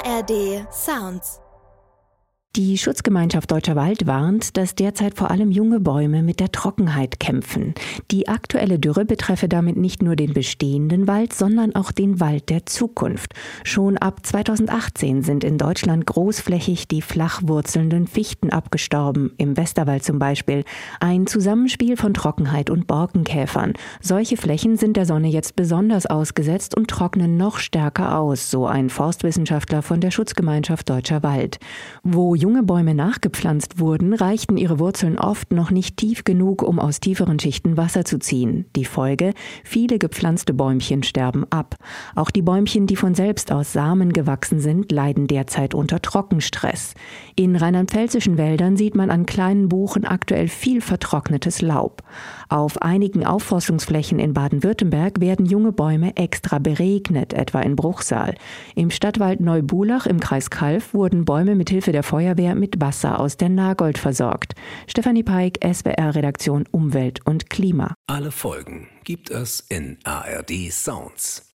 ARD Sounds. Die Schutzgemeinschaft Deutscher Wald warnt, dass derzeit vor allem junge Bäume mit der Trockenheit kämpfen. Die aktuelle Dürre betreffe damit nicht nur den bestehenden Wald, sondern auch den Wald der Zukunft. Schon ab 2018 sind in Deutschland großflächig die flach wurzelnden Fichten abgestorben, im Westerwald zum Beispiel. Ein Zusammenspiel von Trockenheit und Borkenkäfern. Solche Flächen sind der Sonne jetzt besonders ausgesetzt und trocknen noch stärker aus, so ein Forstwissenschaftler von der Schutzgemeinschaft Deutscher Wald. Wo junge Bäume nachgepflanzt wurden, reichten ihre Wurzeln oft noch nicht tief genug, um aus tieferen Schichten Wasser zu ziehen. Die Folge: viele gepflanzte Bäumchen sterben ab. Auch die Bäumchen, die von selbst aus Samen gewachsen sind, leiden derzeit unter Trockenstress. In rheinland-pfälzischen Wäldern sieht man an kleinen Buchen aktuell viel vertrocknetes Laub. Auf einigen Aufforstungsflächen in Baden-Württemberg werden junge Bäume extra beregnet, etwa in Bruchsal. Im Stadtwald Neubulach im Kreis Calw wurden Bäume mit Hilfe der Feuerwehr mit Wasser aus der Nagold versorgt. Stefanie Peik, SWR-Redaktion Umwelt und Klima. Alle Folgen gibt es in ARD Sounds.